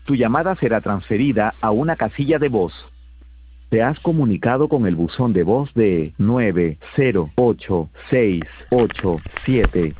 Tu llamada será transferida a una casilla de voz. Te has comunicado con el buzón de voz de 908687.